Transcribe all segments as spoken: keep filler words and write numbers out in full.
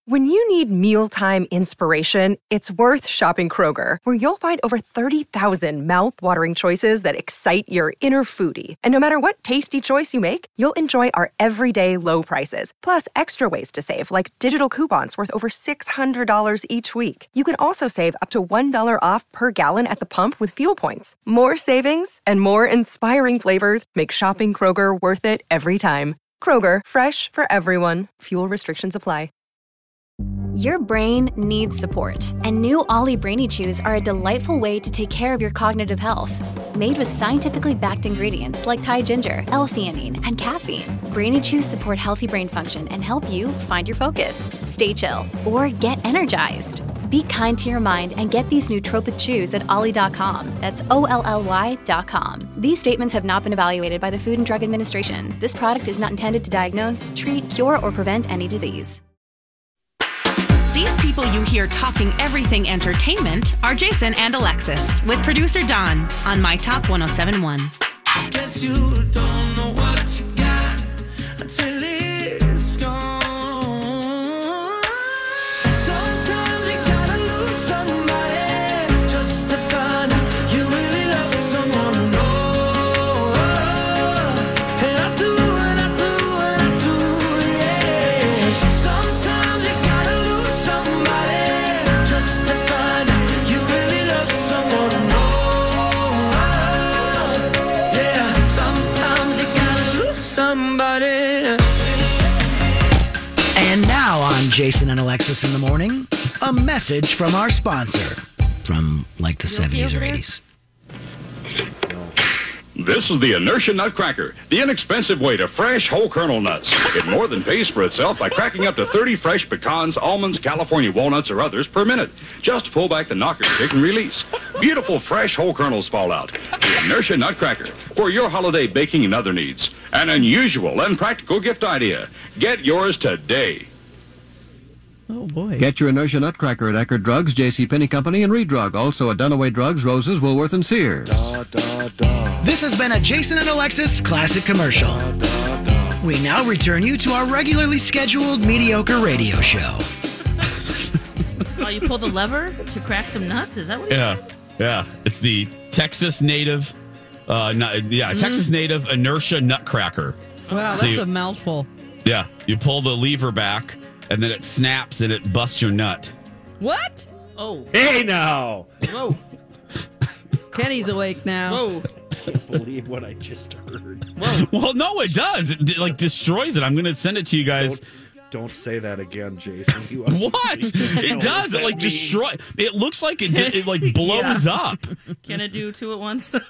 When you need mealtime inspiration, it's worth shopping Kroger, where you'll find over thirty thousand mouth-watering choices that excite your inner foodie. And no matter what tasty choice you make, you'll enjoy our everyday low prices, plus extra ways to save, like digital coupons worth over six hundred dollars each week. You can also save up to one dollar off per gallon at the pump with fuel points. More savings and more inspiring flavors make shopping Kroger worth it every time. Kroger, fresh for everyone. Fuel restrictions apply. Your brain needs support, and new Ollie Brainy Chews are a delightful way to take care of your cognitive health. Made with scientifically backed ingredients like Thai ginger, L-theanine, and caffeine, Brainy Chews support healthy brain function and help you find your focus, stay chill, or get energized. Be kind to your mind and get these nootropic chews at ollie dot com. That's O L L Y dot com. These statements have not been evaluated by the Food and Drug Administration. This product is not intended to diagnose, treat, cure, or prevent any disease. These people you hear talking everything entertainment are Jason and Alexis with producer Don on My Talk one oh seven point one. Guess you don't know what you got until it's gone. Sometimes you gotta lose somebody just to find out you really love someone more. And I do, and I do, and I do, yeah. Sometimes you gotta lose somebody just to find out you really love someone more. Yeah, sometimes you gotta lose somebody. And now on Jason and Alexis in the Morning, a message from our sponsor from like the seventies or eighties. This is the Inertia Nutcracker, the inexpensive way to fresh whole kernel nuts. It more than pays for itself by cracking up to thirty fresh pecans, almonds, California walnuts, or others per minute. Just pull back the knocker stick and release. Beautiful fresh whole kernels fall out. The Inertia Nutcracker for your holiday baking and other needs. An unusual and practical gift idea. Get yours today. Oh, boy. Get your Inertia Nutcracker at Eckerd Drugs, J C. Penney Company, and Redrug. Also at Dunaway Drugs, Roses, Woolworth, and Sears. Da, da, da. This has been a Jason and Alexis classic commercial. Da, da, da. We now return you to our regularly scheduled mediocre radio show. Oh, you pull the lever to crack some nuts? Is that what you Yeah, said? yeah. It's the Texas native, uh, nu- yeah, Mm-hmm. Texas native Inertia Nutcracker. Wow, So that's you- a mouthful. Yeah, you pull the lever back, and then it snaps and it busts your nut. What? Oh. Hey now! Whoa. Kenny's awake now. Whoa. I can't believe what I just heard. Whoa. Well, no, it does. It, it, like destroys it. I'm going to send it to you guys. Don't, don't say that again, Jason. You What? It does. It like destroy. It looks like it. Did, it like blows up. Can it do two at once? Oh.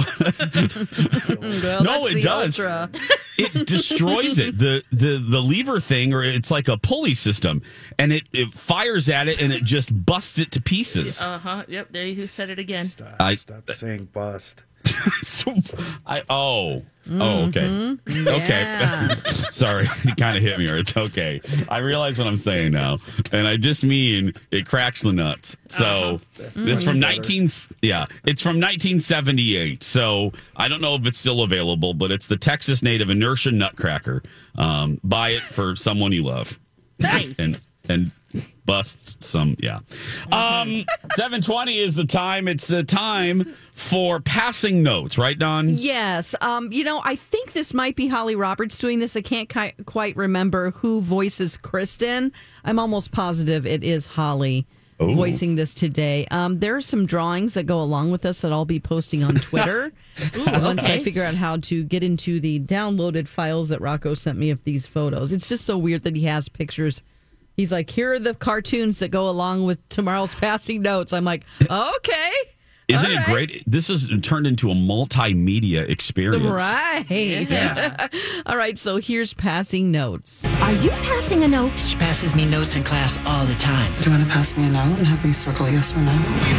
Well, No, that's it the does. Ultra. It destroys it. The the the lever thing, or it's like a pulley system, and it, it fires at it and it just busts it to pieces. Uh huh. Yep. There you said it again. Stop, I- stop saying bust. So, I oh oh okay Mm-hmm. okay sorry, it kind of hit me. It's okay. I realize what I'm saying now, and I just mean it cracks the nuts. So Uh-huh. this is from nineteen yeah it's from nineteen seventy-eight. So I don't know if it's still available, but it's the Texas native Inertia Nutcracker. Um, buy it for someone you love. Nice. and and bust some yeah um seven twenty is the time. It's a time for passing notes, right, Don? Yes. Um, you know, I think this might be Holly Roberts doing this. I can't ki- quite remember who voices Kristen. I'm almost positive it is Holly Ooh. voicing this today. Um, there are some drawings that go along with this that I'll be posting on Twitter Ooh, once okay. I figure out how to get into the downloaded files that Rocco sent me of these photos. It's just so weird that he has pictures. He's like, here are the cartoons that go along with tomorrow's passing notes. I'm like, okay. Isn't all it right. great? This is turned into a multimedia experience. Right. Yeah. All right, so here's passing notes. Are you passing a note? She passes me notes in class all the time. Do you want to pass me a note and have me circle yes or no?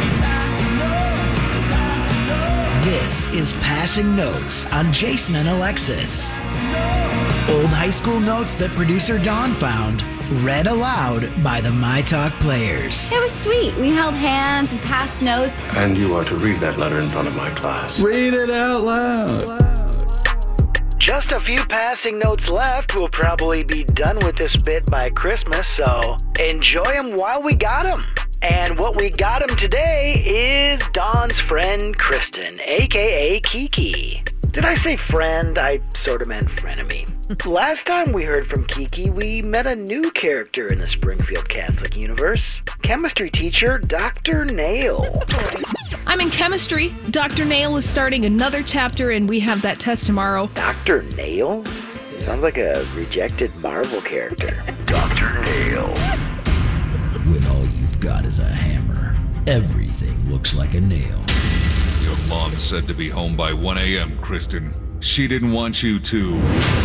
This is Passing Notes on Jason and Alexis. Old high school notes that producer Dawn found, read aloud by the My Talk players. It was sweet. We held hands and passed notes. And you are to read that letter in front of my class. Read it out loud. Just a few passing notes left. We'll probably be done with this bit by Christmas, so enjoy them while we got them. And what we got him today is Dawn's friend Kristen, a k a. Kiki. Did I say friend? I sort of meant frenemy. Last time we heard from Kiki, we met a new character in the Springfield Catholic universe. Chemistry teacher Doctor Nail. I'm in chemistry. Doctor Nail is starting another chapter, and we have that test tomorrow. Doctor Nail? Sounds like a rejected Marvel character. Doctor Nail. When all you've got is a hammer, everything looks like a nail. Your mom said to be home by one a.m., Kristen. She didn't want you to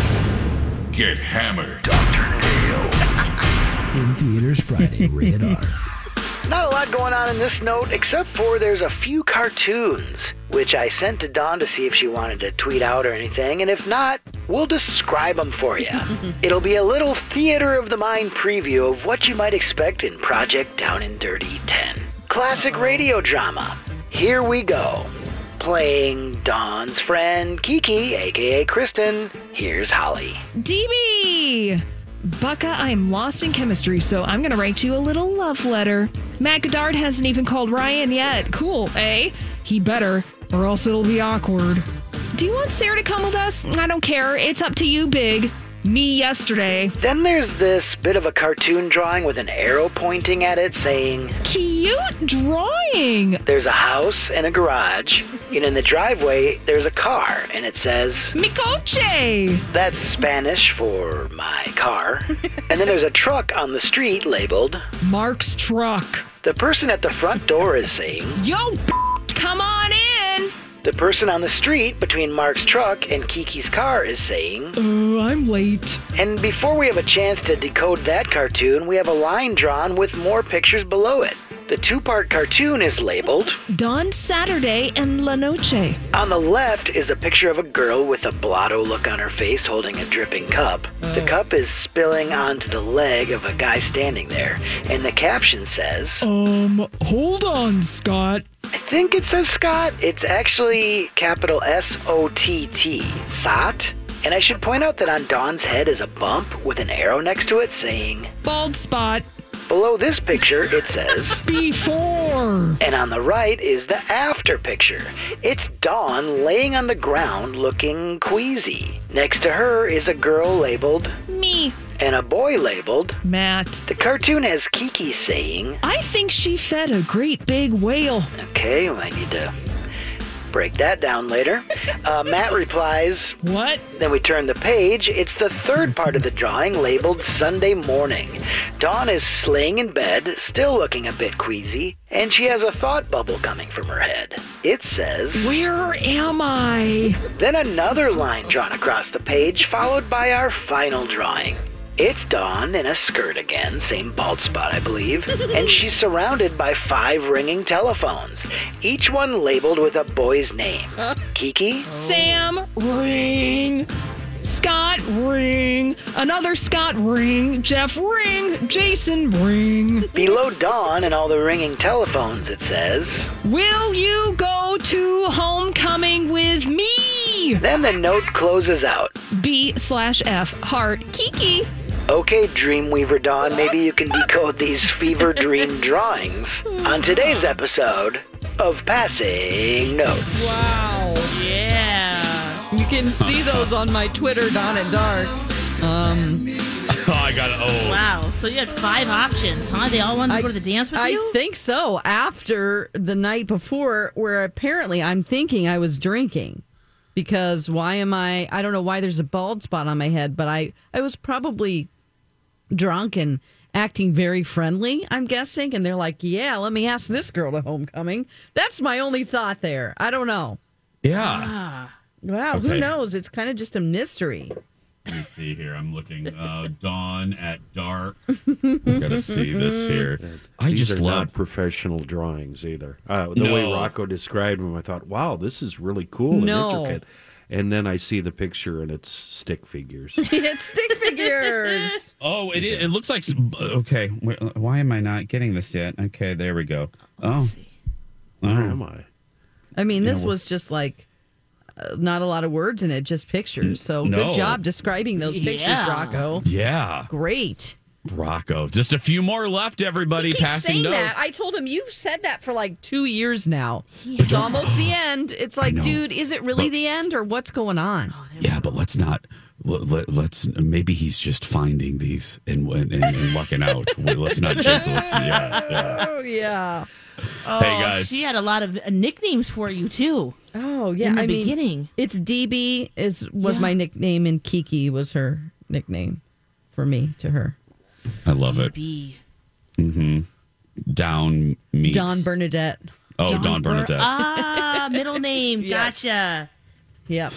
get hammered. Doctor Nail. In theaters Friday, rated R. Not a lot going on in this note, except for there's a few cartoons, which I sent to Dawn to see if she wanted to tweet out or anything, and if not, we'll describe them for you. It'll be a little theater of the mind preview of what you might expect in Project Down and Dirty ten. Classic radio drama. Here we go. Playing Dawn's friend Kiki, a k a. Kristen, here's Holly. D B! Bucka, I'm lost in chemistry, so I'm going to write you a little love letter. Matt Goddard hasn't even called Ryan yet. Cool, eh? He better, or else it'll be awkward. Do you want Sarah to come with us? I don't care. It's up to you, Big. Me yesterday. Then there's this bit of a cartoon drawing with an arrow pointing at it saying, Cute drawing! There's a house and a garage, and in the driveway there's a car, and it says, Mi coche! That's Spanish for my car. And then there's a truck on the street labeled, Mark's truck. The person at the front door is saying, Yo, come on in! The person on the street between Mark's truck and Kiki's car is saying, Uh, I'm late. And before we have a chance to decode that cartoon, we have a line drawn with more pictures below it. The two-part cartoon is labeled Dawn Saturday and La Noche. On the left is a picture of a girl with a blotto look on her face holding a dripping cup. The cup is spilling onto the leg of a guy standing there, and the caption says, Um, hold on, Scott. I think it says Scott. It's actually capital S O T T, Sot. And I should point out that on Dawn's head is a bump with an arrow next to it saying, Bald spot. Below this picture, it says, Before. And on the right is the after picture. It's Dawn laying on the ground looking queasy. Next to her is a girl labeled Me. And a boy labeled Matt. The cartoon has Kiki saying, I think she fed a great big whale. Okay, well, I need to break that down later. Uh, Matt replies, What? Then we turn the page. It's the third part of the drawing labeled Sunday Morning. Dawn is slaying in bed, still looking a bit queasy, and she has a thought bubble coming from her head. It says, Where am I? Then another line drawn across the page, followed by our final drawing. It's Dawn in a skirt again, same bald spot, I believe, and she's surrounded by five ringing telephones, each one labeled with a boy's name. Kiki? Sam, ring. Scott, ring. Another Scott, ring. Jeff, ring. Jason, ring. Below Dawn and all the ringing telephones, it says, Will you go to homecoming with me? Then the note closes out. B slash F, heart, Kiki. Okay, Dreamweaver Dawn, maybe you can decode these fever dream drawings on today's episode of Passing Notes. Wow. Yeah. You can see those on my Twitter, Dawn at Dark. Um, oh, I got it. Oh. Wow. So you had five options, huh? They all wanted to I, go to the dance with I you? I think so. After the night before, where apparently I'm thinking I was drinking. Because why am I, I don't know why there's a bald spot on my head, but I, I was probably drunk and acting very friendly, I'm guessing. And they're like, yeah, let me ask this girl to homecoming. That's my only thought there. I don't know. Yeah. Ah. Wow, Okay. who knows? It's kind of just a mystery. Let me see here. I'm looking. Uh, Dawn at Dark. I've got to see this here. I These just are love not professional drawings either. Uh, the No. way Rocco described them, I thought, wow, this is really cool and No. intricate. And then I see the picture, and it's stick figures. It's stick figures. Oh, it is, it looks like. Okay, wh- why am I not getting this yet? Okay, there we go. Oh, Where oh. am I? I mean, this Yeah, well- was just like uh, not a lot of words in it, just pictures. So No. good job describing those pictures, Yeah. Rocco. Yeah. Great. Rocco. Just a few more left, everybody. He keeps Passing saying notes. that. I told him, you've said that for like two years now. It's almost the end. It's like, know. dude, is it really But- the end or what's going on? Yeah, but let's not. Let, let, let's maybe he's just finding these and and, and, and lucking out. Wait, let's not jinx it. Let's, yeah, yeah. Oh, yeah. Oh, Hey, guys. she had a lot of uh, nicknames for you too. Oh, yeah. In the I mean, beginning. it's D B is was Yeah. my nickname, and Kiki was her nickname for me to her. I love it. B. Mm-hmm. Down meat. Dawn Bernadette. Oh, Dawn Ber- Bernadette. Ah, middle name. Yes. Gotcha. Yep.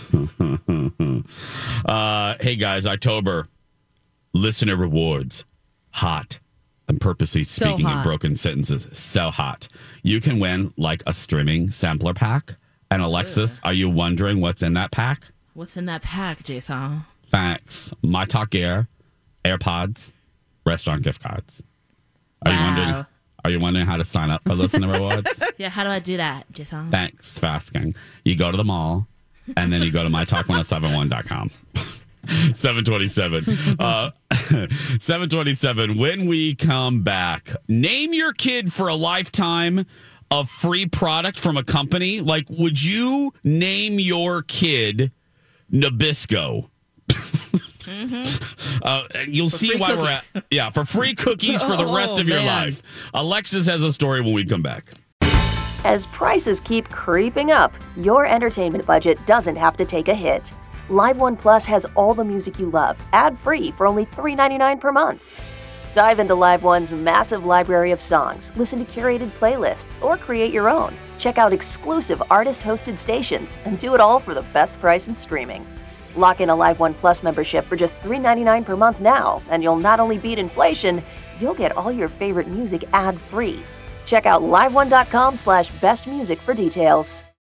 uh, hey guys, October listener rewards, hot. I'm purposely So speaking in hot. broken sentences. So hot. You can win like a streaming sampler pack. And Alexis, are you wondering what's in that pack? What's in that pack, Jason? Facts. My Talk Gear, AirPods, restaurant gift cards. Are you Wow. wondering? Are you wondering how to sign up for listener rewards? Yeah, how do I do that, Jason? Thanks for asking. You go to the mall, and then you go to my talk ten seventy-one dot com. seven twenty-seven. Uh, seven twenty-seven. When we come back, name your kid for a lifetime of free product from a company. Like, would you name your kid Nabisco? Mm-hmm. Uh, you'll For see free why cookies. we're at. Yeah, for free cookies for the rest Oh, of your man. life. Alexis has a story when we come back. As prices keep creeping up, your entertainment budget doesn't have to take a hit. Live One Plus has all the music you love, ad-free for only three ninety-nine per month. Dive into Live One's massive library of songs, listen to curated playlists, or create your own. Check out exclusive artist-hosted stations, and do it all for the best price in streaming. Lock in a Live One Plus membership for just three ninety-nine per month now, and you'll not only beat inflation, you'll get all your favorite music ad-free. Check out live one dot com slash best music for details.